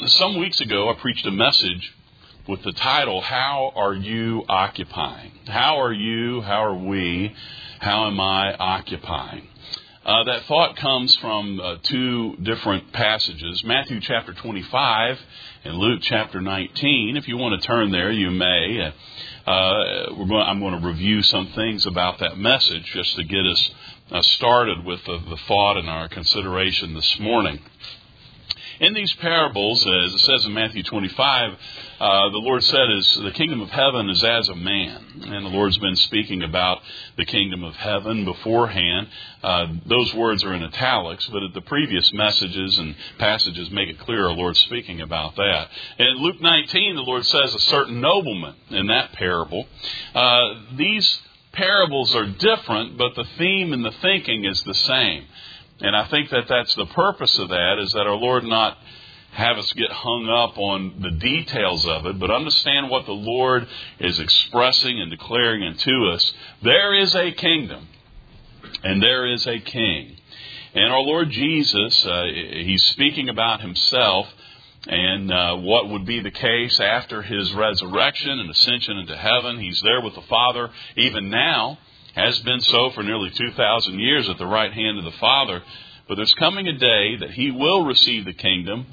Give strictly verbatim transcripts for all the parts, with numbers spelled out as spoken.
Some weeks ago, I preached a message with the title, How Are You Occupying? How are you, how are we, how am I occupying? Uh, that thought comes from uh, two different passages, Matthew chapter twenty-five and Luke chapter nineteen. If you want to turn there, you may. Uh, we're going, I'm going to review some things about that message just to get us uh, started with the, the thought and our consideration this morning. In these parables, as it says in Matthew twenty-five, uh, the Lord said, is the kingdom of heaven is as a man. And the Lord's been speaking about the kingdom of heaven beforehand. Uh, those words are in italics, but the previous messages and passages make it clear our Lord's speaking about that. And in Luke nineteen, the Lord says a certain nobleman in that parable. Uh, these parables are different, but the theme and the thinking is the same. And I think that that's the purpose of that, is that our Lord not have us get hung up on the details of it, but understand what the Lord is expressing and declaring unto us. There is a kingdom, and there is a king. And our Lord Jesus, uh, He's speaking about Himself and uh, what would be the case after His resurrection and ascension into heaven. He's there with the Father even now. Has been so for nearly two thousand years at the right hand of the Father. But there's coming a day that He will receive the kingdom,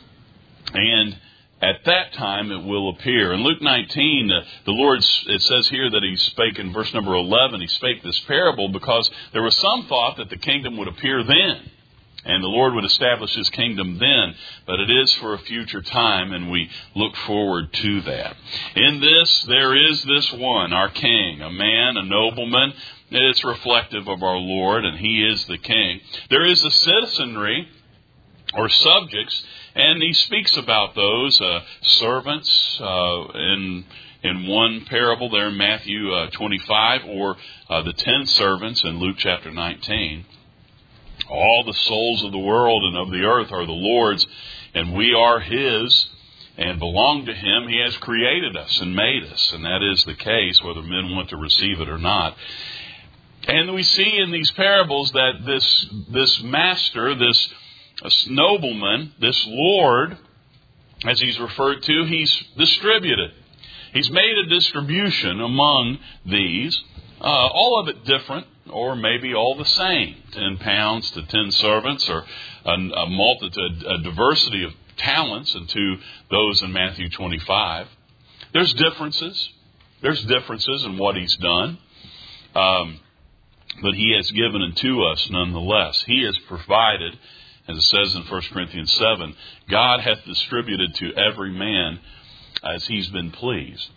and at that time it will appear. In Luke nineteen, uh, the Lord, it says here that He spake in verse number eleven, He spake this parable because there was some thought that the kingdom would appear then. And the Lord would establish His kingdom then, but it is for a future time, and we look forward to that. In this, there is this one, our King, a man, a nobleman. It's reflective of our Lord, and He is the King. There is a citizenry, or subjects, and He speaks about those uh, servants uh, in in one parable there in Matthew uh, twenty-five, or uh, the ten servants in Luke chapter nineteen. All the souls of the world and of the earth are the Lord's, and we are His and belong to Him. He has created us and made us, and that is the case, whether men want to receive it or not. And we see in these parables that this, this master, this nobleman, this Lord, as he's referred to, he's distributed. He's made a distribution among these, uh, all of it different, or maybe all the same, ten pounds to ten servants, or a, a multitude, a diversity of talents into those in Matthew twenty-five. There's differences. There's differences in what He's done. Um, but He has given unto us nonetheless. He has provided, as it says in First Corinthians seven, God hath distributed to every man as He's been pleased.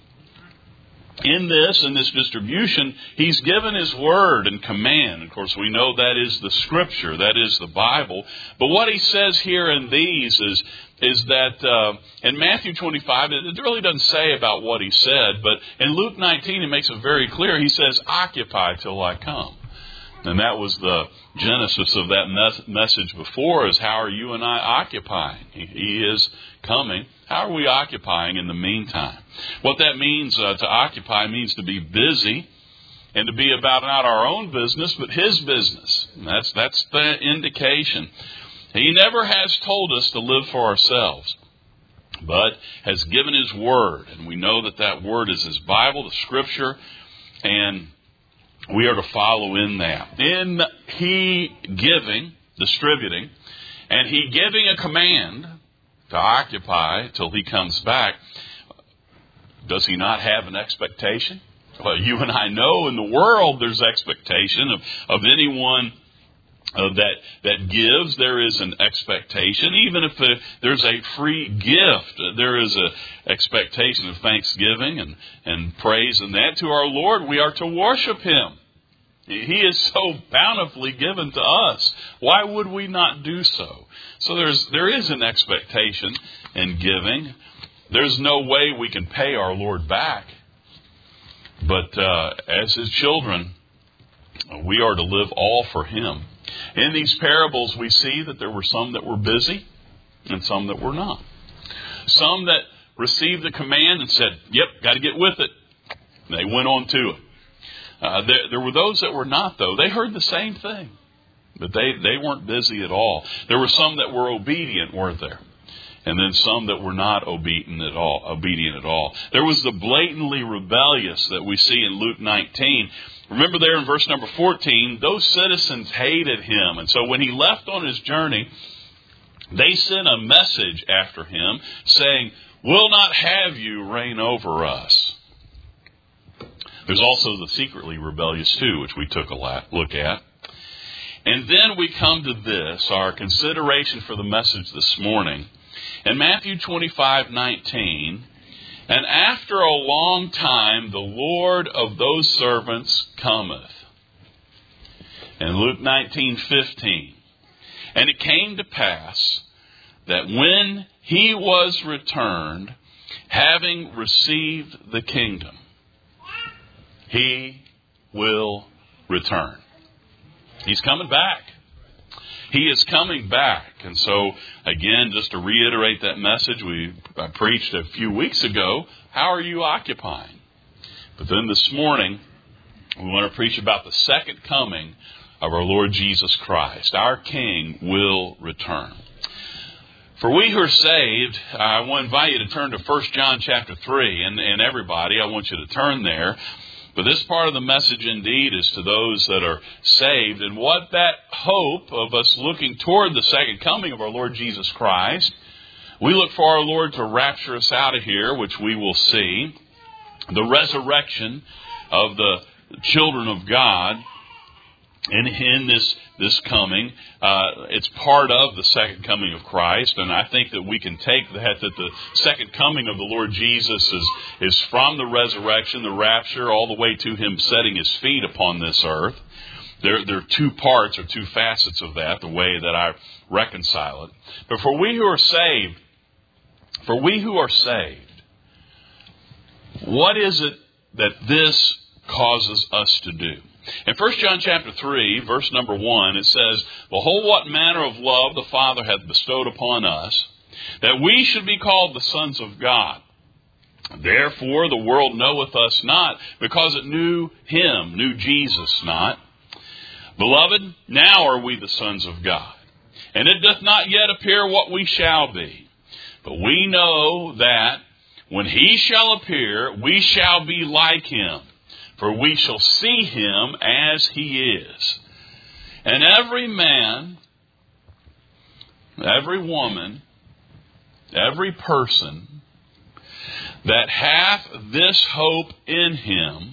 In this, in this distribution, He's given His word and command. Of course, we know that is the Scripture, that is the Bible. But what He says here in these is, is that uh, in Matthew twenty-five, it really doesn't say about what He said, but in Luke nineteen, He makes it very clear. He says, occupy till I come. And that was the genesis of that mes- message before, is how are you and I occupying? He, he is coming. How are we occupying in the meantime? What that means uh, to occupy means to be busy and to be about not our own business, but His business. And that's, that's the indication. He never has told us to live for ourselves, but has given His word. And we know that that word is His Bible, the Scripture, and we are to follow in that. In He giving, distributing, and He giving a command to occupy till He comes back, does He not have an expectation? Well, you and I know in the world there's expectation of, of anyone uh, that that gives. There is an expectation. Even if uh, there's a free gift, uh, there is an expectation of thanksgiving and, and praise. And that to our Lord, we are to worship Him. He is so bountifully given to us. Why would we not do so? So there's there is an expectation in giving. There's no way we can pay our Lord back. But uh, as His children, we are to live all for Him. In these parables, we see that there were some that were busy and some that were not. Some that received the command and said, yep, got to get with it. And they went on to it. Uh, there, there were those that were not, though. They heard the same thing, but they, they weren't busy at all. There were some that were obedient, weren't there? and then some that were not obedient at all. Obedient at all. There was the blatantly rebellious that we see in Luke nineteen. Remember there in verse number fourteen, those citizens hated him. And so when he left on his journey, they sent a message after him saying, "We'll not have you reign over us." There's also the secretly rebellious too, which we took a look at. And then we come to this, our consideration for the message this morning. In Matthew twenty-five nineteen, "And after a long time the Lord of those servants cometh." And Luke nineteen fifteen, "And it came to pass that when he was returned, having received the kingdom," he will return. He's coming back. He is coming back. And so, again, just to reiterate that message we I preached a few weeks ago, how are you occupying? But then this morning, we want to preach about the second coming of our Lord Jesus Christ. Our King will return. For we who are saved, I want to invite you to turn to First John chapter three. And, and everybody, I want you to turn there. But this part of the message indeed is to those that are saved. And what that hope of us looking toward the second coming of our Lord Jesus Christ, we look for our Lord to rapture us out of here, which we will see. The resurrection of the children of God. And in this this coming, uh, it's part of the second coming of Christ. And I think that we can take that, that the second coming of the Lord Jesus is, is from the resurrection, the rapture, all the way to Him setting His feet upon this earth. There, there are two parts or two facets of that, the way that I reconcile it. But for we who are saved, for we who are saved, what is it that this causes us to do? In First John chapter three, verse number one, it says, "Behold, what manner of love the Father hath bestowed upon us, that we should be called the sons of God. Therefore the world knoweth us not, because it knew Him," knew Jesus not. "Beloved, now are we the sons of God, and it doth not yet appear what we shall be. But we know that when He shall appear, we shall be like Him. For we shall see Him as He is. And every man, every woman, every person that hath this hope in Him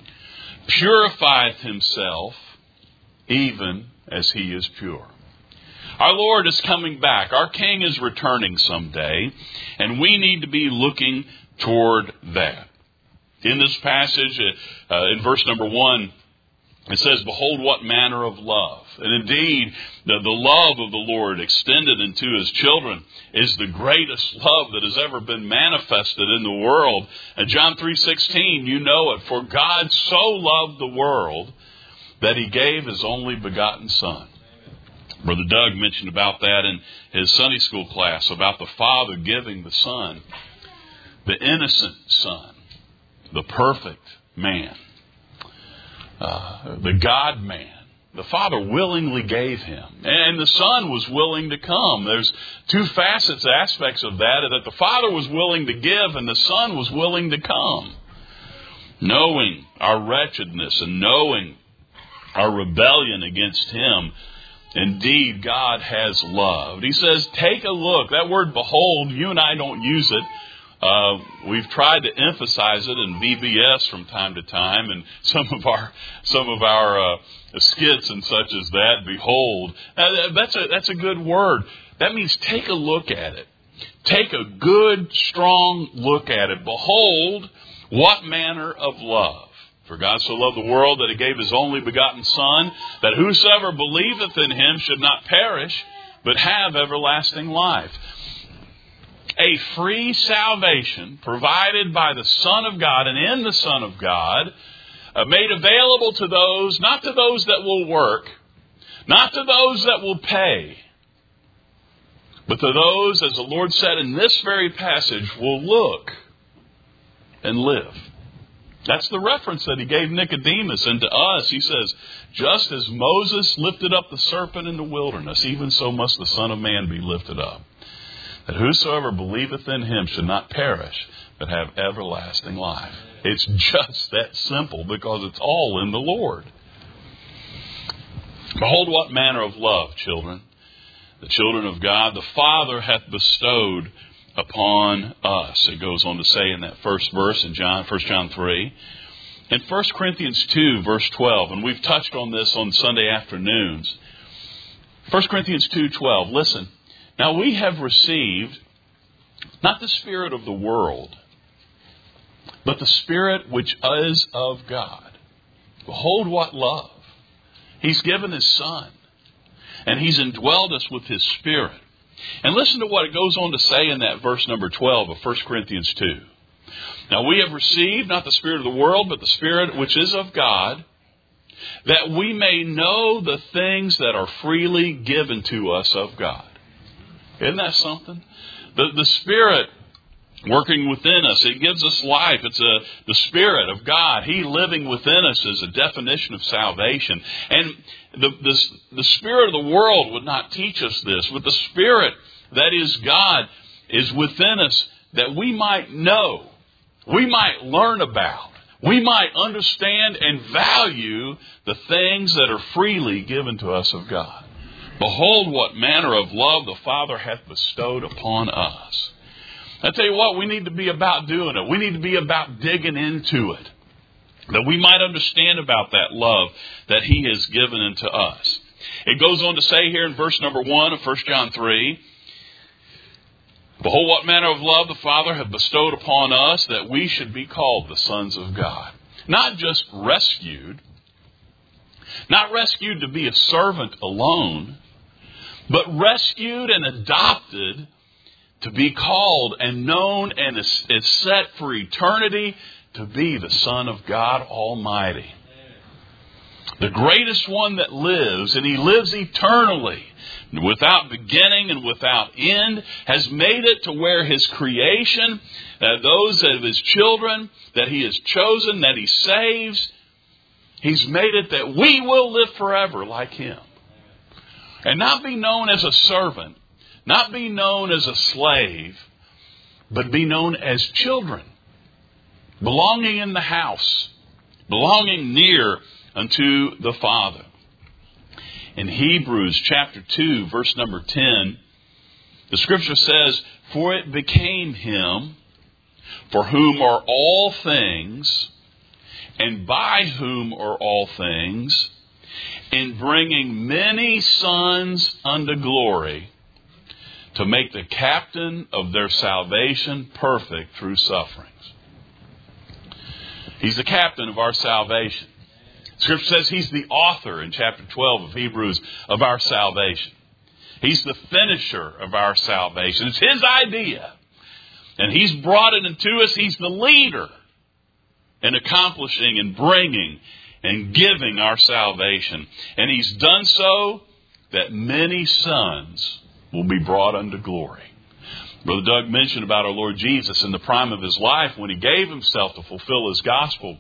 purifieth himself even as He is pure." Our Lord is coming back. Our King is returning someday, and we need to be looking toward that. In this passage, uh, in verse number one, it says, "Behold, what manner of love." And indeed, the, the love of the Lord extended into His children is the greatest love that has ever been manifested in the world. And John three sixteen, you know it. "For God so loved the world that He gave His only begotten Son." Brother Doug mentioned about that in his Sunday school class, about the Father giving the Son, the innocent Son, the perfect man, uh, the God-man. The Father willingly gave Him. And the Son was willing to come. There's two facets, aspects of that, that the Father was willing to give and the Son was willing to come. Knowing our wretchedness and knowing our rebellion against Him, indeed God has loved. He says, take a look. That word behold, you and I don't use it. Uh, we've tried to emphasize it in V B S from time to time, and some of our some of our uh, skits and such as that. Behold, uh, that's a that's a good word. That means take a look at it. Take a good, strong look at it. Behold, what manner of love! For God so loved the world that He gave His only begotten Son, that whosoever believeth in Him should not perish, but have everlasting life. A free salvation provided by the Son of God and in the Son of God, uh, made available to those, not to those that will work, not to those that will pay, but to those, as the Lord said in this very passage, will look and live. That's the reference that He gave Nicodemus, and to us He says, just as Moses lifted up the serpent in the wilderness, even so must the Son of Man be lifted up, that whosoever believeth in him should not perish, but have everlasting life. It's just that simple because it's all in the Lord. Behold what manner of love, children, the children of God, the Father hath bestowed upon us. It goes on to say in that first verse in John, First John three. In First Corinthians two, verse twelve, and we've touched on this on Sunday afternoons. First Corinthians two twelve, listen. Now we have received not the spirit of the world, but the Spirit which is of God. Behold what love. He's given His Son, and He's indwelled us with His Spirit. And listen to what it goes on to say in that verse number twelve of First Corinthians two. Now we have received not the spirit of the world, but the Spirit which is of God, that we may know the things that are freely given to us of God. Isn't that something? The, the Spirit working within us, it gives us life. It's a, the Spirit of God. He living within us is a definition of salvation. And the, the, the Spirit of the world would not teach us this, but the Spirit that is God is within us that we might know, we might learn about, we might understand and value the things that are freely given to us of God. Behold what manner of love the Father hath bestowed upon us. I tell you what, we need to be about doing it. We need to be about digging into it, that we might understand about that love that He has given unto us. It goes on to say here in verse number one of First John three, behold what manner of love the Father hath bestowed upon us, that we should be called the sons of God. Not just rescued, not rescued to be a servant alone, but rescued and adopted to be called and known and is, is set for eternity to be the Son of God Almighty. The greatest one that lives, and He lives eternally, without beginning and without end, has made it to where His creation, uh, those of His children that He has chosen, that He saves, He's made it that we will live forever like Him. And not be known as a servant, not be known as a slave, but be known as children, belonging in the house, belonging near unto the Father. In Hebrews chapter two, verse number ten, the Scripture says, for it became Him, for whom are all things, and by whom are all things, in bringing many sons unto glory, to make the captain of their salvation perfect through sufferings. He's the captain of our salvation. Scripture says He's the author in chapter twelve of Hebrews of our salvation. He's the finisher of our salvation. It's His idea. And He's brought it into us. He's the leader in accomplishing and bringing and giving our salvation. And He's done so that many sons will be brought unto glory. Brother Doug mentioned about our Lord Jesus in the prime of His life when He gave Himself to fulfill His gospel.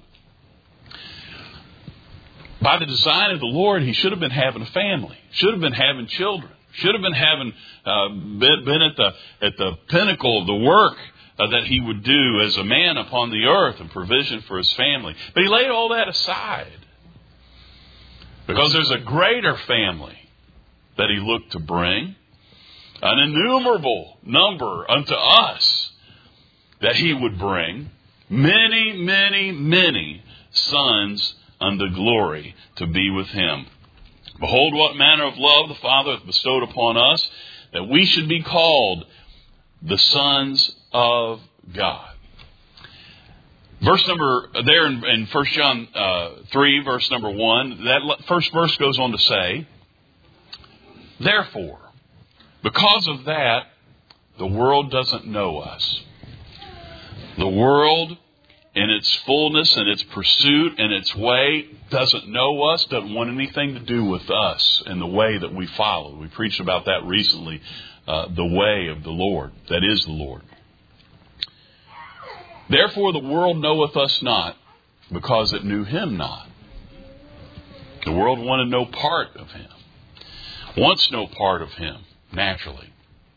By the design of the Lord, He should have been having a family, should have been having children, should have been having uh, been, been at the at the pinnacle of the work uh, that He would do as a man upon the earth and provision for His family. But He laid all that aside because there's a greater family that He looked to bring. An innumerable number unto us that He would bring. Many, many, many sons unto glory to be with Him. Behold what manner of love the Father hath bestowed upon us, that we should be called the sons of God. Verse number, there in, in First John uh, three, verse number one, that first verse goes on to say, therefore, because of that, the world doesn't know us. The world, in its fullness and its pursuit and its way, doesn't know us, doesn't want anything to do with us and the way that we follow. We preached about that recently, uh, the way of the Lord, that is the Lord. Therefore the world knoweth us not, because it knew Him not. The world wanted no part of Him, wants no part of Him. Naturally.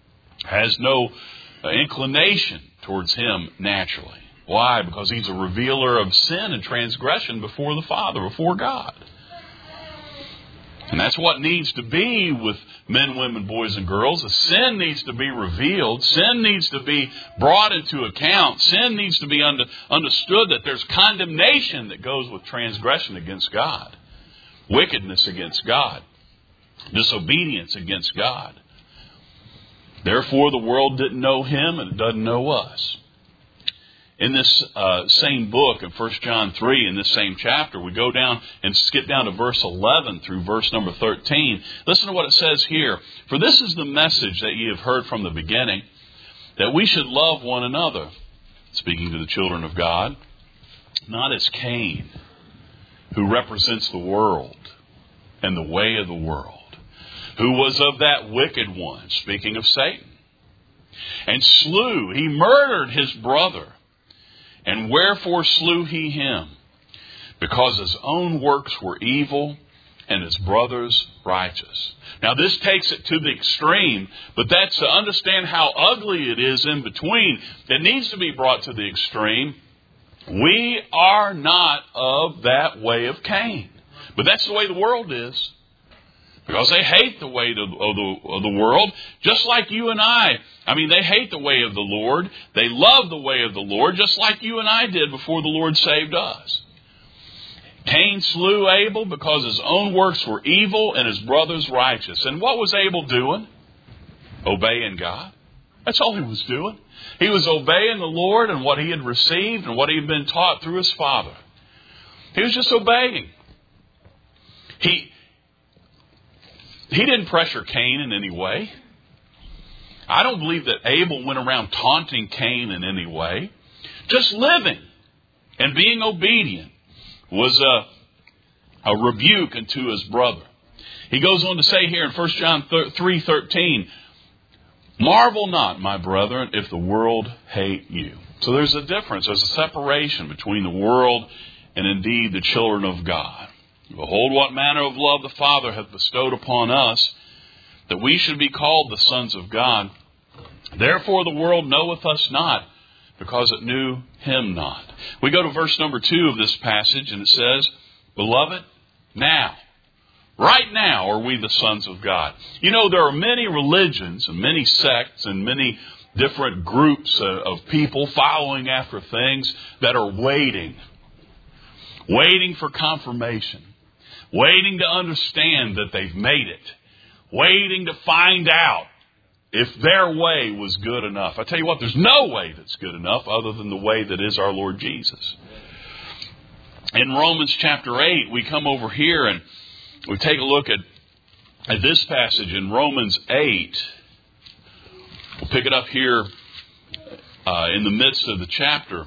has no uh, inclination towards him naturally. Why? Because he's a revealer of sin and transgression before the Father, before God. And that's what needs to be with men, women, boys, and girls. The sin needs to be revealed. Sin needs to be brought into account. Sin needs to be under, understood that there's condemnation that goes with transgression against God, wickedness against God, disobedience against God. Therefore, the world didn't know him and it doesn't know us. In this uh, same book, in First John three, in this same chapter, we go down and skip down to verse eleven through verse number thirteen. Listen to what it says here. For this is the message that ye have heard from the beginning, that we should love one another, speaking to the children of God, not as Cain, who represents the world and the way of the world, who was of that wicked one, speaking of Satan, and slew, he murdered his brother. And wherefore slew he him? Because his own works were evil and his brother's righteous. Now this takes it to the extreme, but that's to understand how ugly it is in between. It needs to be brought to the extreme. We are not of that way of Cain. But that's the way the world is. Because they hate the way of the, of the world, just like you and I. I mean, they hate the way of the Lord. They love the way of the Lord, just like you and I did before the Lord saved us. Cain slew Abel because his own works were evil and his brother's righteous. And what was Abel doing? Obeying God. That's all he was doing. He was obeying the Lord and what he had received and what he had been taught through his father. He was just obeying. He... He didn't pressure Cain in any way. I don't believe that Abel went around taunting Cain in any way. Just living and being obedient was a, a rebuke unto his brother. He goes on to say here in First John three thirteen, marvel not, my brethren, if the world hate you. So there's a difference. There's a separation between the world and indeed the children of God. Behold, what manner of love the Father hath bestowed upon us, that we should be called the sons of God. Therefore the world knoweth us not, because it knew him not. We go to verse number two of this passage, and it says, Beloved, now, right now are we the sons of God. You know, there are many religions and many sects and many different groups of people following after things that are waiting, waiting for confirmation. Waiting to understand that they've made it. Waiting to find out if their way was good enough. I tell you what, there's no way that's good enough other than the way that is our Lord Jesus. In Romans chapter eight, we come over here and we take a look at, at this passage in Romans eight. We'll pick it up here uh, in the midst of the chapter.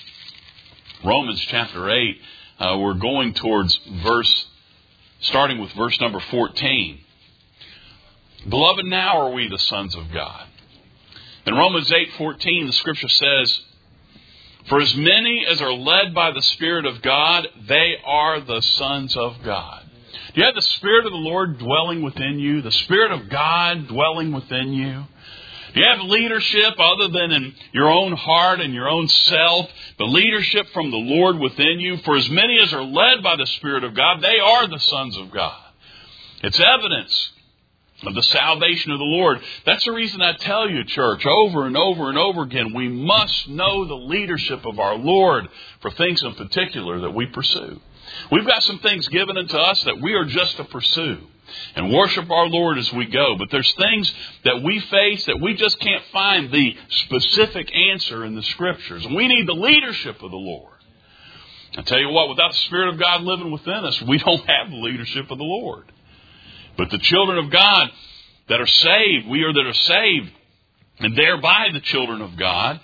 Romans chapter eight. Uh, we're going towards verse Starting with verse number fourteen. Beloved, now are we the sons of God. In Romans eight fourteen, the scripture says, For as many as are led by the Spirit of God, they are the sons of God. Do you have the Spirit of the Lord dwelling within you? The Spirit of God dwelling within you? Do you have leadership other than in your own heart and your own self, but leadership from the Lord within you? For as many as are led by the Spirit of God, they are the sons of God. It's evidence of the salvation of the Lord. That's the reason I tell you, church, over and over and over again, we must know the leadership of our Lord for things in particular that we pursue. We've got some things given unto us that we are just to pursue and worship our Lord as we go. But there's things that we face that we just can't find the specific answer in the Scriptures. And we need the leadership of the Lord. I tell you what, without the Spirit of God living within us, we don't have the leadership of the Lord. But the children of God that are saved, we are that are saved, and thereby the children of God,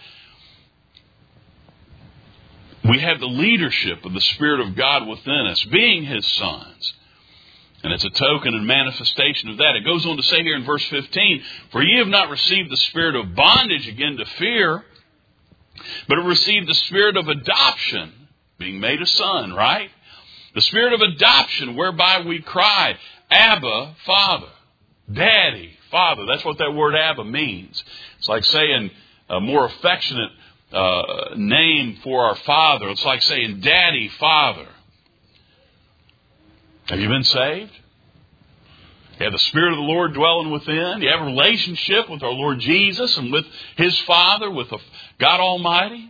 we have the leadership of the Spirit of God within us, being His sons. And it's a token and manifestation of that. It goes on to say here in verse fifteen, For ye have not received the spirit of bondage again to fear, but have received the spirit of adoption, being made a son, right? The spirit of adoption whereby we cry, Abba, Father. Daddy, Father. That's what that word Abba means. It's like saying a more affectionate uh, name for our Father. It's like saying Daddy, Father. Have you been saved? You have the Spirit of the Lord dwelling within. You have a relationship with our Lord Jesus and with His Father, with God Almighty.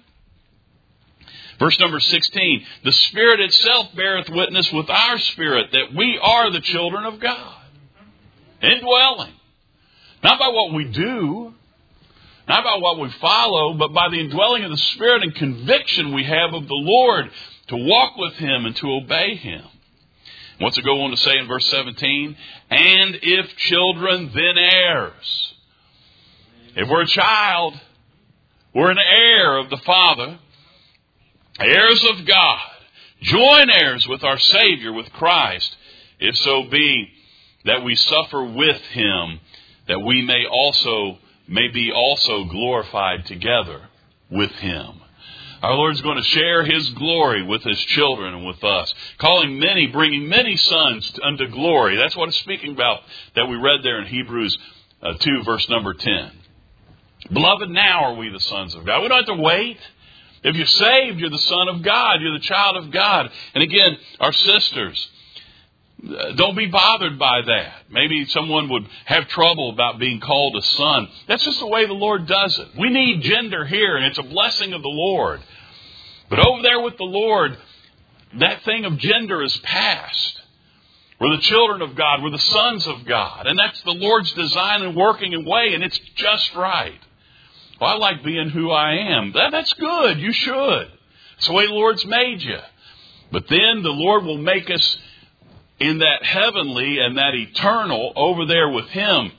Verse number sixteen, the Spirit itself beareth witness with our spirit that we are the children of God. Indwelling. Not by what we do, not by what we follow, but by the indwelling of the Spirit and conviction we have of the Lord to walk with Him and to obey Him. What's it go on to say in verse seventeen? And if children, then heirs. If we're a child, we're an heir of the Father, heirs of God, joint heirs with our Savior, with Christ, if so be that we suffer with Him, that we may also may be also glorified together with Him. Our Lord's going to share His glory with His children and with us, calling many, bringing many sons unto glory. That's what it's speaking about that we read there in Hebrews uh, two, verse number ten. Beloved, now are we the sons of God. We don't have to wait. If you're saved, you're the son of God. You're the child of God. And again, our sisters, don't be bothered by that. Maybe someone would have trouble about being called a son. That's just the way the Lord does it. We need gender here, and it's a blessing of the Lord. But over there with the Lord, that thing of gender is past. We're the children of God. We're the sons of God. And that's the Lord's design and working and way, and it's just right. Well, I like being who I am. That, that's good. You should. It's the way the Lord's made you. But then the Lord will make us in that heavenly and that eternal over there with Him.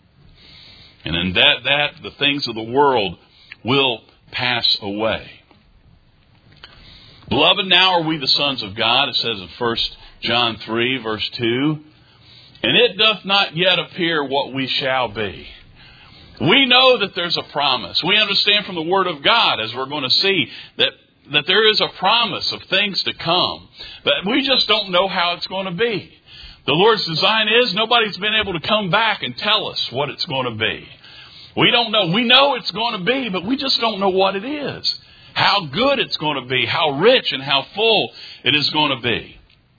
And in that, that the things of the world will pass away. Beloved, now are we the sons of God, it says in First John three, verse two. And it doth not yet appear what we shall be. We know that there's a promise. We understand from the Word of God, as we're going to see, that that there is a promise of things to come. But we just don't know how it's going to be. The Lord's design is nobody's been able to come back and tell us what it's going to be. We don't know. We know it's going to be, but we just don't know what it is. How good it's going to be. How rich and how full it is going to be.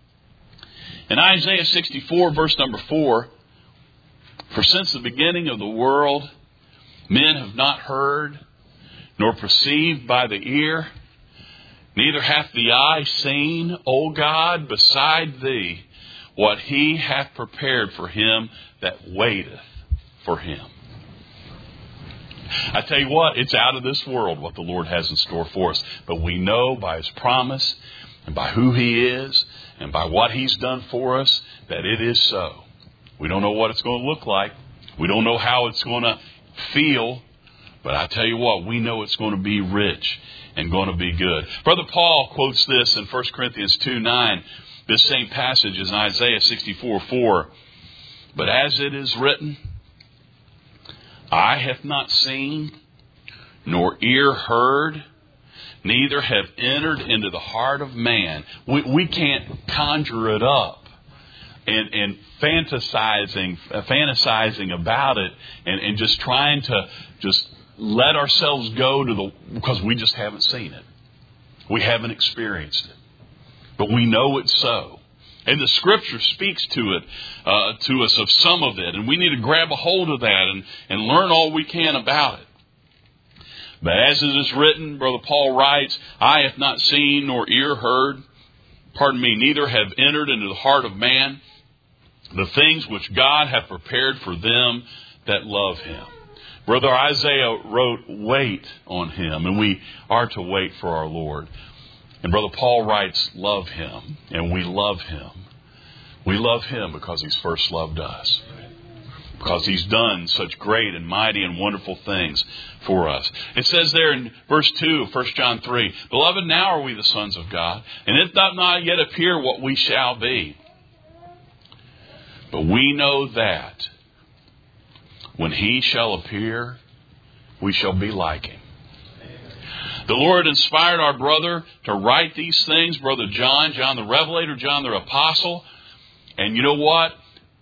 In Isaiah sixty-four, verse number four, for since the beginning of the world, men have not heard, nor perceived by the ear, neither hath the eye seen, O God, beside Thee, what He hath prepared for him that waiteth for Him. I tell you what, it's out of this world what the Lord has in store for us. But we know by His promise and by who He is and by what He's done for us that it is so. We don't know what it's going to look like. We don't know how it's going to feel. But I tell you what, we know it's going to be rich and going to be good. Brother Paul quotes this in First Corinthians two nine. This same passage is in Isaiah sixty-four four. But as it is written, eye hath not seen, nor ear heard, neither have entered into the heart of man. We, we can't conjure it up and, and fantasizing, uh, fantasizing about it and, and just trying to just let ourselves go to the, because we just haven't seen it. We haven't experienced it. But we know it's so. And the Scripture speaks to it, uh, to us of some of it. And we need to grab a hold of that and, and learn all we can about it. But as it is written, Brother Paul writes, eye hath not seen nor ear heard, pardon me, neither have entered into the heart of man the things which God hath prepared for them that love Him. Brother Isaiah wrote, wait on Him, and we are to wait for our Lord. And Brother Paul writes, love Him, and we love Him. We love Him because He's first loved us. Because He's done such great and mighty and wonderful things for us. It says there in verse two of First John three, beloved, now are we the sons of God, and it doth not yet appear what we shall be. But we know that when He shall appear, we shall be like Him. The Lord inspired our brother to write these things, Brother John, John the Revelator, John the Apostle. And you know what?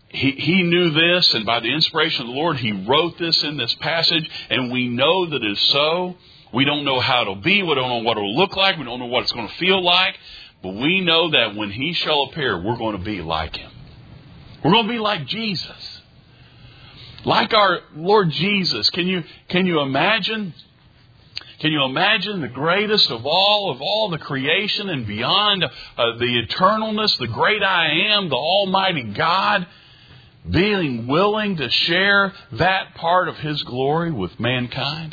he, he knew this, and by the inspiration of the Lord, he wrote this in this passage, and we know that it is so. We don't know how it'll be. We don't know what it'll look like. We don't know what it's going to feel like. But we know that when he shall appear, we're going to be like him. We're going to be like Jesus. Like our Lord Jesus. Can you, can you imagine? Can you imagine the greatest of all, of all the creation and beyond, uh, the eternalness, the great I am, the Almighty God, being willing to share that part of his glory with mankind?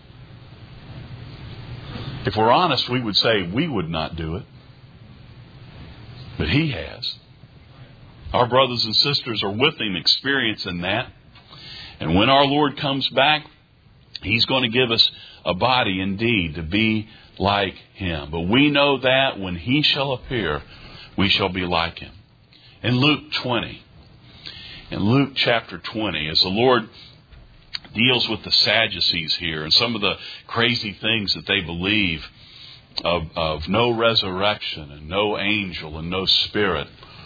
If we're honest, we would say we would not do it. But he has. Our brothers and sisters are with him experiencing that. And when our Lord comes back, he's going to give us a body indeed to be like him. But we know that when he shall appear, we shall be like him. In Luke twenty, in Luke chapter twenty, as the Lord deals with the Sadducees here and some of the crazy things that they believe of, of no resurrection and no angel and no spirit,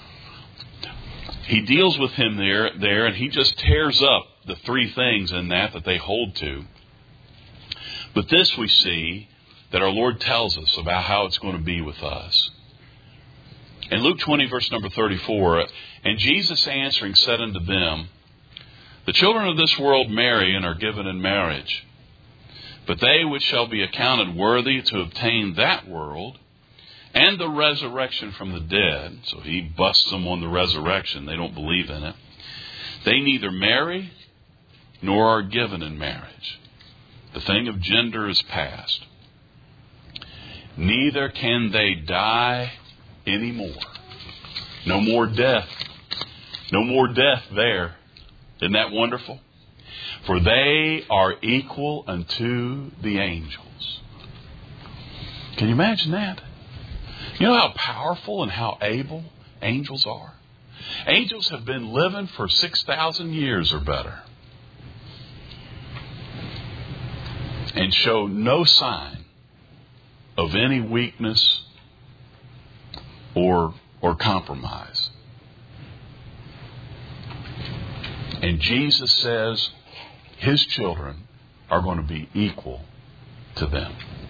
he deals with him there, there and he just tears up the three things in that that they hold to. But this we see that our Lord tells us about how it's going to be with us. In Luke twenty, verse number thirty-four, and Jesus answering said unto them, the children of this world marry and are given in marriage. But they which shall be accounted worthy to obtain that world and the resurrection from the dead, so he busts them on the resurrection, they don't believe in it, they neither marry nor are given in marriage. The thing of gender is past. Neither can they die anymore. No more death. No more death there. Isn't that wonderful? For they are equal unto the angels. Can you imagine that? You know how powerful and how able angels are? Angels have been living for six thousand years or better. And show no sign of any weakness or, or compromise. And Jesus says his children are going to be equal to them.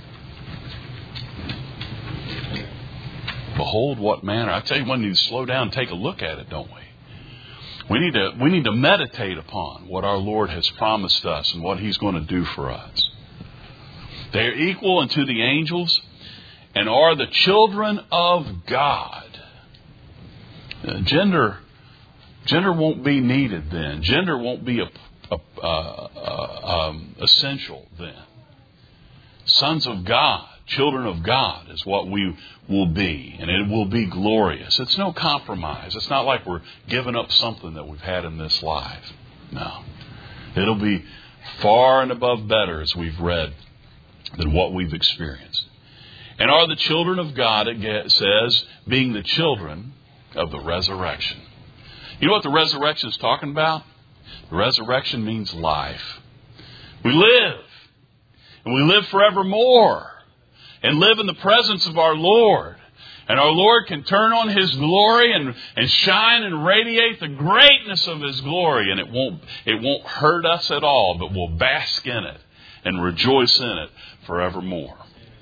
Behold what manner. I tell you, we need to slow down and take a look at it, don't we? We need to, we need to meditate upon what our Lord has promised us and what he's going to do for us. They are equal unto the angels and are the children of God. Uh, gender, gender won't be needed then. Gender won't be a, a, a, a, um, essential then. Sons of God, children of God is what we will be. And it will be glorious. It's no compromise. It's not like we're giving up something that we've had in this life. No. It'll be far and above better, as we've read, than what we've experienced. And are the children of God, it says, being the children of the resurrection. You know what the resurrection is talking about? The resurrection means life. We live. And we live forevermore. And live in the presence of our Lord. And our Lord can turn on his glory and, and shine and radiate the greatness of his glory. And it won't, it won't hurt us at all, but we'll bask in it and rejoice in it forevermore.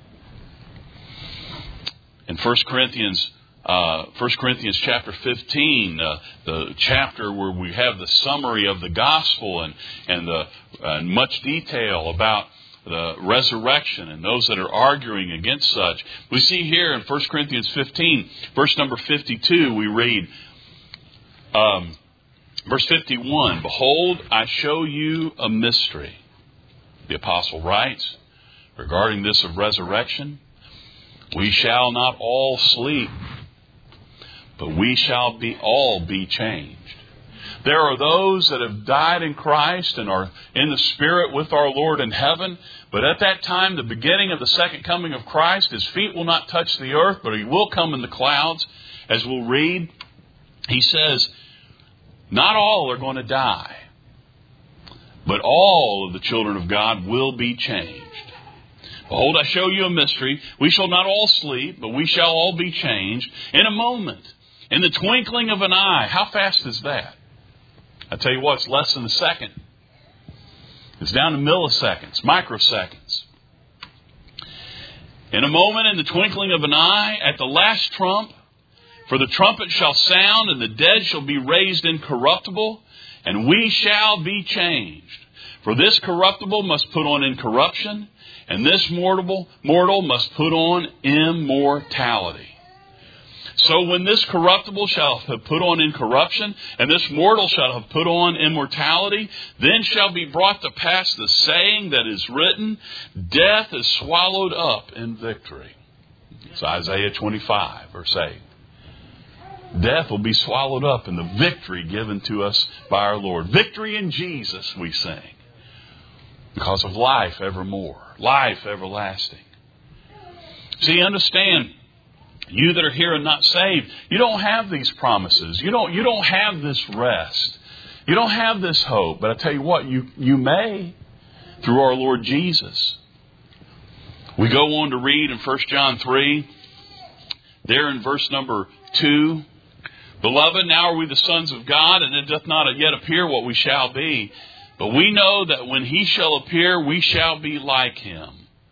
In First Corinthians, uh, First Corinthians chapter fifteen, uh, the chapter where we have the summary of the gospel and and the uh, much detail about the resurrection and those that are arguing against such, we see here in First Corinthians fifteen, verse number fifty-two, we read, um, verse fifty-one, behold, I show you a mystery. The apostle writes regarding this of resurrection, we shall not all sleep, but we shall be all be changed. There are those that have died in Christ and are in the Spirit with our Lord in heaven. But at that time, the beginning of the second coming of Christ, his feet will not touch the earth, but he will come in the clouds. As we'll read, he says, not all are going to die, but all of the children of God will be changed. Behold, I show you a mystery. We shall not all sleep, but we shall all be changed in a moment, in the twinkling of an eye. How fast is that? I tell you what, it's less than a second. It's down to milliseconds, microseconds. In a moment, in the twinkling of an eye, at the last trump, for the trumpet shall sound, and the dead shall be raised incorruptible, and we shall be changed. For this corruptible must put on incorruption, and this mortal, mortal must put on immortality. So when this corruptible shall have put on incorruption, and this mortal shall have put on immortality, then shall be brought to pass the saying that is written, death is swallowed up in victory. It's Isaiah twenty-five, verse eight. Death will be swallowed up in the victory given to us by our Lord. Victory in Jesus, we sing. Because of life evermore. Life everlasting. See, understand, you that are here and not saved, you don't have these promises. You don't, you don't have this rest. You don't have this hope. But I tell you what, you, you may through our Lord Jesus. We go on to read in First John three, there in verse number two, Beloved, now are we the sons of God, and it doth not yet appear what we shall be. But we know that when He shall appear, we shall be like Him.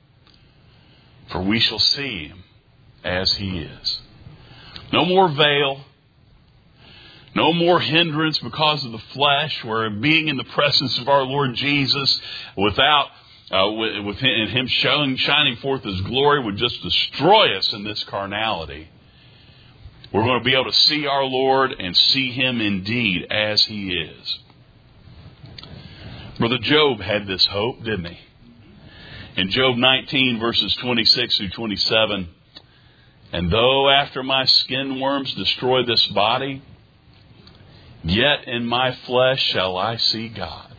For we shall see Him as He is. No more veil. No more hindrance because of the flesh, where being in the presence of our Lord Jesus without uh, with, with him, and Him showing, shining forth His glory would just destroy us in this carnality. We're going to be able to see our Lord and see Him indeed as He is. Brother Job had this hope, didn't he? In Job nineteen, verses twenty-six through twenty-seven, and though after my skin worms destroy this body, yet in my flesh shall I see God.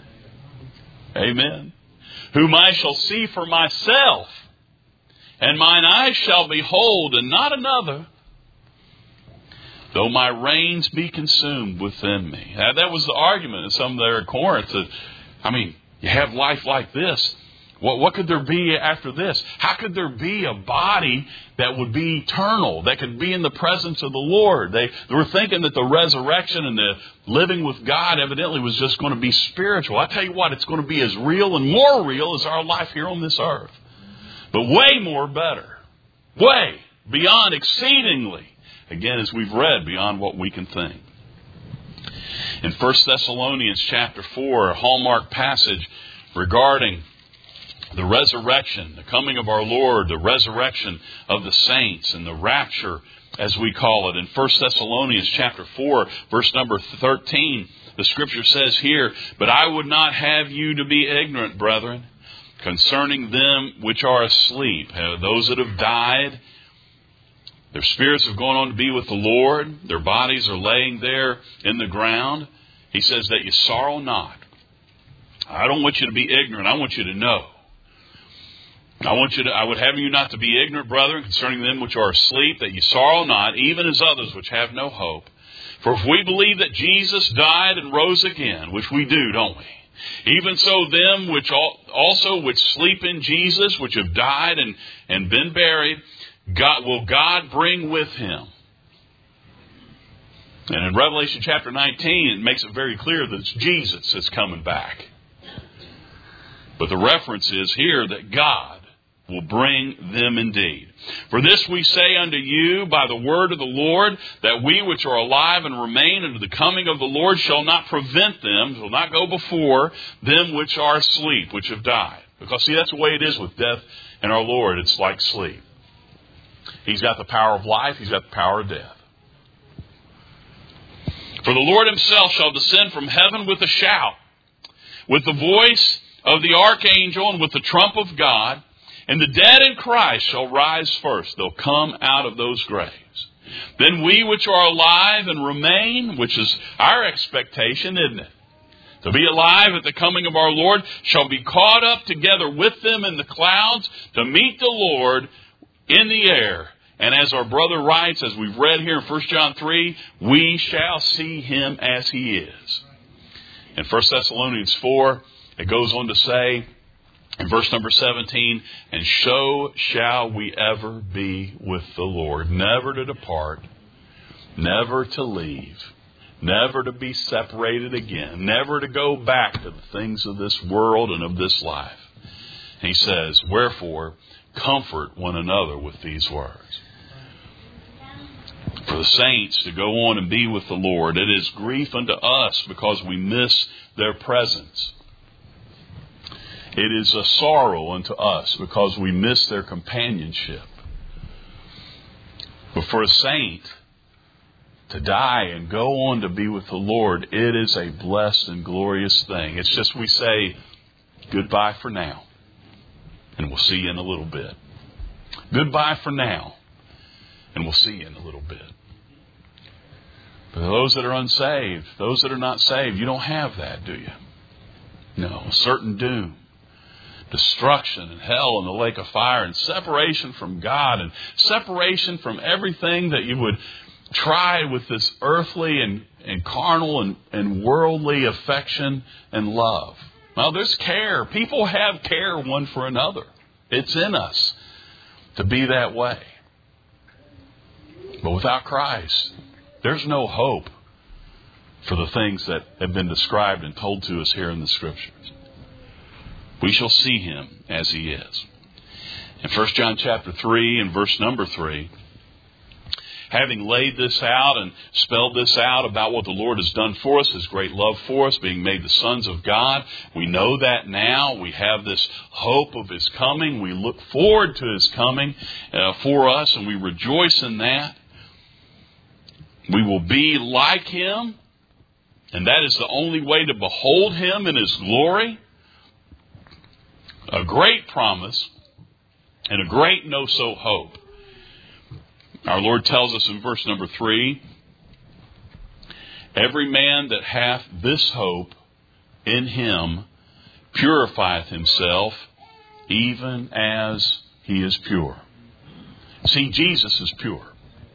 Amen. Whom I shall see for myself, and mine eyes shall behold, and not another. Though my reins be consumed within me. Now, that was the argument of some there at Corinth. That, I mean, you have life like this. What, what could there be after this? How could there be a body that would be eternal, that could be in the presence of the Lord? They, they were thinking that the resurrection and the living with God evidently was just going to be spiritual. I tell you what, it's going to be as real and more real as our life here on this earth. But way more better. Way beyond, exceedingly. Again, as we've read, beyond what we can think. In First Thessalonians chapter four, a hallmark passage regarding the resurrection, the coming of our Lord, the resurrection of the saints, and the rapture, as we call it. In First Thessalonians chapter four, verse number thirteen, the Scripture says here, But I would not have you to be ignorant, brethren, concerning them which are asleep, those that have died. Their spirits have gone on to be with the Lord. Their bodies are laying there in the ground. He says that you sorrow not. I don't want you to be ignorant. I want you to know. I want you to, I would have you not to be ignorant, brethren, concerning them which are asleep, that you sorrow not, even as others which have no hope. For if we believe that Jesus died and rose again, which we do, don't we? Even so them which also which sleep in Jesus, which have died and, and been buried, God, will God bring with Him. And in Revelation chapter nineteen, it makes it very clear that it's Jesus that's coming back. But the reference is here that God will bring them indeed. For this we say unto you by the word of the Lord, that we which are alive and remain unto the coming of the Lord shall not prevent them, shall not go before them which are asleep, which have died. Because see, that's the way it is with death and our Lord. It's like sleep. He's got the power of life. He's got the power of death. For the Lord Himself shall descend from heaven with a shout, with the voice of the archangel, and with the trump of God. And the dead in Christ shall rise first. They'll come out of those graves. Then we which are alive and remain, which is our expectation, isn't it? To be alive at the coming of our Lord, shall be caught up together with them in the clouds to meet the Lord in the air. And as our brother writes, as we've read here in First John three, we shall see Him as He is. In First Thessalonians four, it goes on to say, in verse number seventeen, and so shall we ever be with the Lord, never to depart, never to leave, never to be separated again, never to go back to the things of this world and of this life. He says, wherefore, comfort one another with these words. For the saints to go on and be with the Lord, it is grief unto us because we miss their presence. It is a sorrow unto us because we miss their companionship. But for a saint to die and go on to be with the Lord, it is a blessed and glorious thing. It's just we say goodbye for now, and we'll see you in a little bit. Goodbye for now, and we'll see you in a little bit. But those that are unsaved, those that are not saved, you don't have that, do you? No, certain doom. Destruction and hell and the lake of fire and separation from God and separation from everything that you would try with this earthly and, and carnal and, and worldly affection and love. Well, there's care. People have care one for another. It's in us to be that way. But without Christ, there's no hope for the things that have been described and told to us here in the Scriptures. We shall see Him as He is. In First John chapter three and verse number three, having laid this out and spelled this out about what the Lord has done for us, His great love for us, being made the sons of God, we know that now. We have this hope of His coming. We look forward to His coming uh, for us, and we rejoice in that. We will be like Him, and that is the only way to behold Him in His glory. A great promise and a great no-so hope. Our Lord tells us in verse number three, every man that hath this hope in Him purifieth himself, even as He is pure. See, Jesus is pure.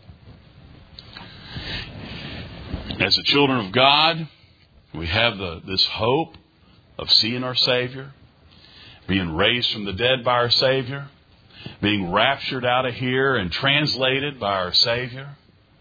As the children of God, we have the, this hope of seeing our Savior, being raised from the dead by our Savior, being raptured out of here and translated by our Savior.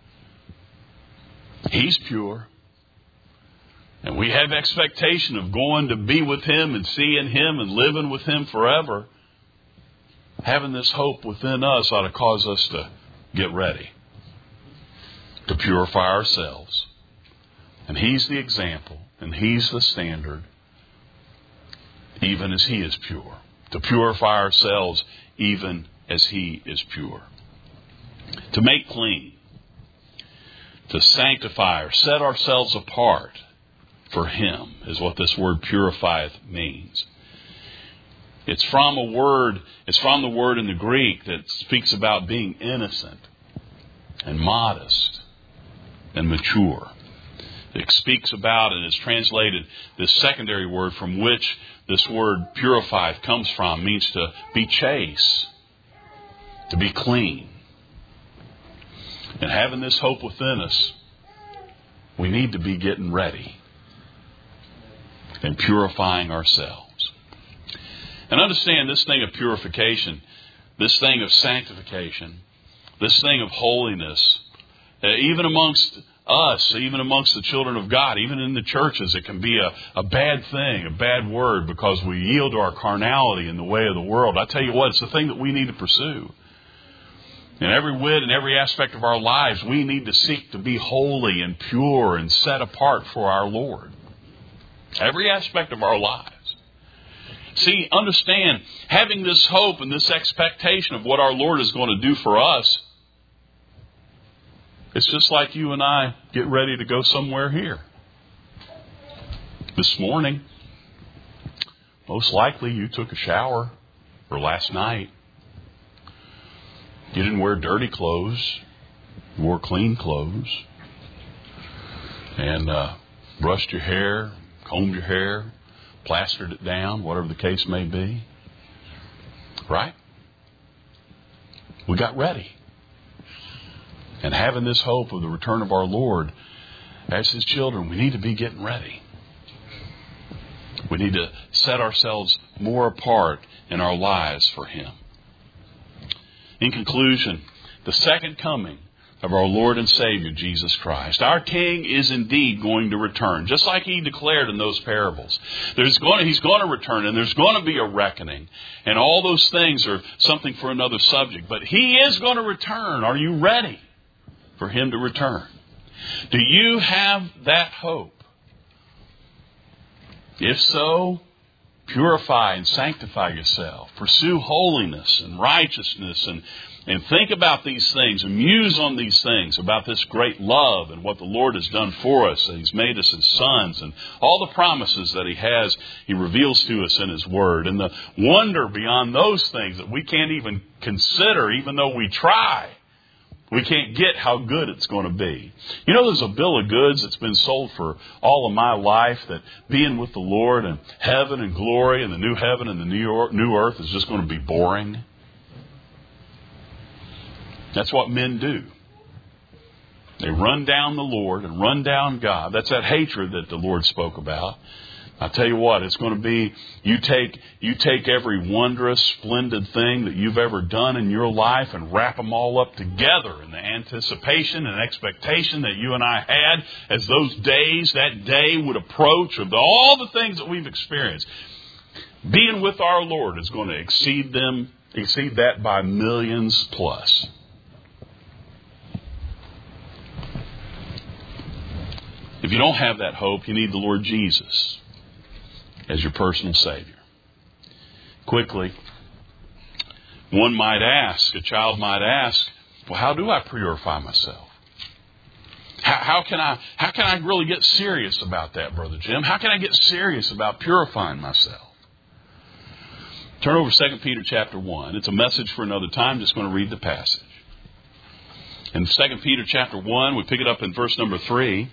He's pure. And we have expectation of going to be with Him and seeing Him and living with Him forever. Having this hope within us ought to cause us to get ready, to purify ourselves. And He's the example, and He's the standard, even as He is pure. To purify ourselves even as He is pure. To make clean. To sanctify or set ourselves apart for Him is what this word purifieth means. It's from a word, it's from the word in the Greek that speaks about being innocent and modest and mature. It speaks about and is translated, this secondary word from which this word purified comes from, means to be chaste, to be clean. And having this hope within us, we need to be getting ready and purifying ourselves. And understand this thing of purification, this thing of sanctification, this thing of holiness, uh, even amongst us, even amongst the children of God, even in the churches, it can be a, a bad thing, a bad word, because we yield to our carnality in the way of the world. I tell you what, it's the thing that we need to pursue. In every whit and every aspect of our lives, we need to seek to be holy and pure and set apart for our Lord. Every aspect of our lives. See, understand, having this hope and this expectation of what our Lord is going to do for us, it's just like you and I get ready to go somewhere here. This morning, most likely you took a shower, or last night. You didn't wear dirty clothes. You wore clean clothes. And uh, brushed your hair, combed your hair, plastered it down, whatever the case may be. Right? We got ready. And having this hope of the return of our Lord, as His children, we need to be getting ready. We need to set ourselves more apart in our lives for Him. In conclusion, the second coming of our Lord and Savior, Jesus Christ. Our King is indeed going to return, just like He declared in those parables. There's going to, He's going to return, and there's going to be a reckoning. And all those things are something for another subject. But He is going to return. Are you ready for Him to return? Do you have that hope? If so, purify and sanctify yourself. Pursue holiness and righteousness and, and think about these things and muse on these things, about this great love and what the Lord has done for us. That He's made us His sons and all the promises that He has, He reveals to us in His Word. And the wonder beyond those things that we can't even consider, even though we try. We can't get how good it's going to be. You know, there's a bill of goods that's been sold for all of my life that being with the Lord and heaven and glory and the new heaven and the new new earth is just going to be boring. That's what men do. They run down the Lord and run down God. That's that hatred that the Lord spoke about. I'll tell you what, it's going to be, you take you take every wondrous, splendid thing that you've ever done in your life and wrap them all up together in the anticipation and expectation that you and I had as those days, that day would approach of all the things that we've experienced. Being with our Lord is going to exceed them, exceed that by millions plus. If you don't have that hope, you need the Lord Jesus as your personal Savior. Quickly, one might ask, a child might ask, well, how do I purify myself? How, how can I how can I really get serious about that, Brother Jim? How can I get serious about purifying myself? Turn over to Second Peter chapter one. It's a message for another time. Just going to read the passage. In Second Peter chapter one, we pick it up in verse number three.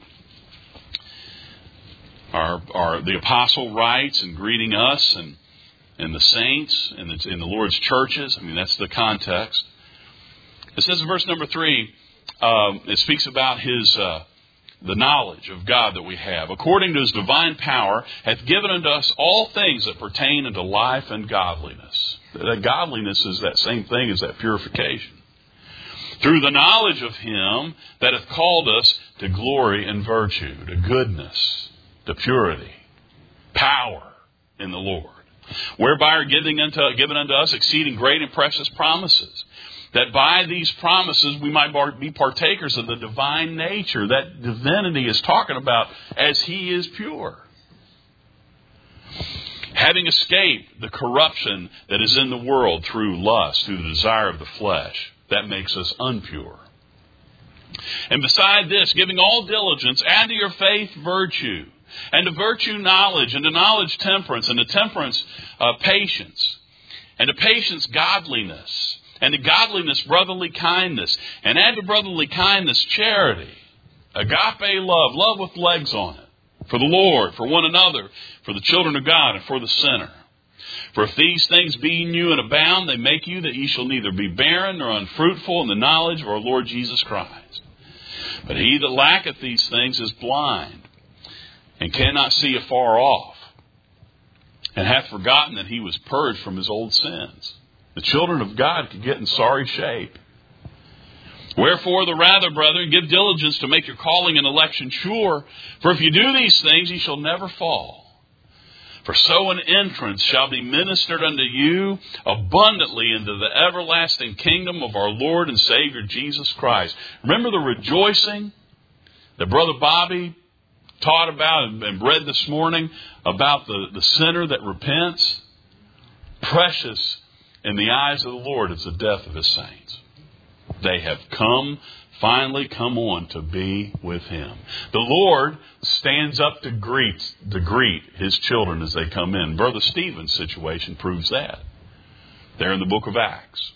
Our, our, the apostle writes and greeting us and, and the saints and the, in the Lord's churches. I mean, that's the context. It says in verse number three, um, it speaks about his uh, the knowledge of God that we have. According to His divine power, hath given unto us all things that pertain unto life and godliness. That godliness is that same thing as that purification. Through the knowledge of Him that hath called us to glory and virtue, to goodness, to purity, power in the Lord, whereby are giving unto, given unto us exceeding great and precious promises, that by these promises we might be partakers of the divine nature. That divinity is talking about as He is pure. Having escaped the corruption that is in the world through lust, through the desire of the flesh, that makes us unpure. And beside this, giving all diligence, add to your faith virtue, and to virtue knowledge, and to knowledge temperance, and to temperance uh, patience, and to patience godliness, and to godliness brotherly kindness, and add to brotherly kindness charity, agape love, love with legs on it, for the Lord, for one another, for the children of God, and for the sinner. For if these things be in you and abound, they make you that ye shall neither be barren nor unfruitful in the knowledge of our Lord Jesus Christ. But he that lacketh these things is blind, and cannot see afar off, and hath forgotten that he was purged from his old sins. The children of God could get in sorry shape. Wherefore the rather, brethren, give diligence to make your calling and election sure. For if you do these things, ye shall never fall. For so an entrance shall be ministered unto you abundantly into the everlasting kingdom of our Lord and Savior Jesus Christ. Remember the rejoicing that Brother Bobby taught about and read this morning about the, the sinner that repents? Precious in the eyes of the Lord is the death of His saints. They have come, finally come on to be with Him. The Lord stands up to greet, to greet His children as they come in. Brother Stephen's situation proves that. There in the book of Acts.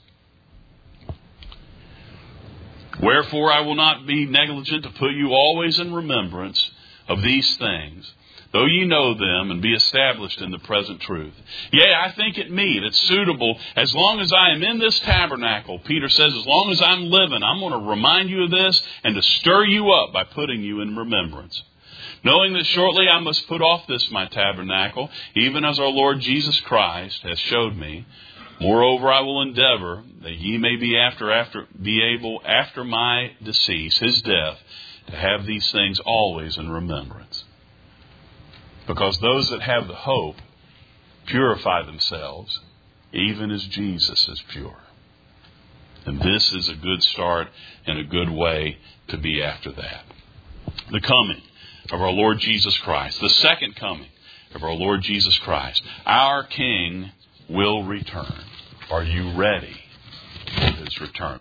Wherefore I will not be negligent to put you always in remembrance of these things, though ye know them and be established in the present truth. Yea, I think it meet, it's suitable, as long as I am in this tabernacle, Peter says, as long as I'm living, I'm going to remind you of this and to stir you up by putting you in remembrance. Knowing that shortly I must put off this my tabernacle, even as our Lord Jesus Christ has showed me. Moreover, I will endeavor that ye may be after after be able after my decease, his death, to have these things always in remembrance. Because those that have the hope purify themselves, even as Jesus is pure. And this is a good start and a good way to be after that. The coming of our Lord Jesus Christ, the second coming of our Lord Jesus Christ. Our King will return. Are you ready for his return?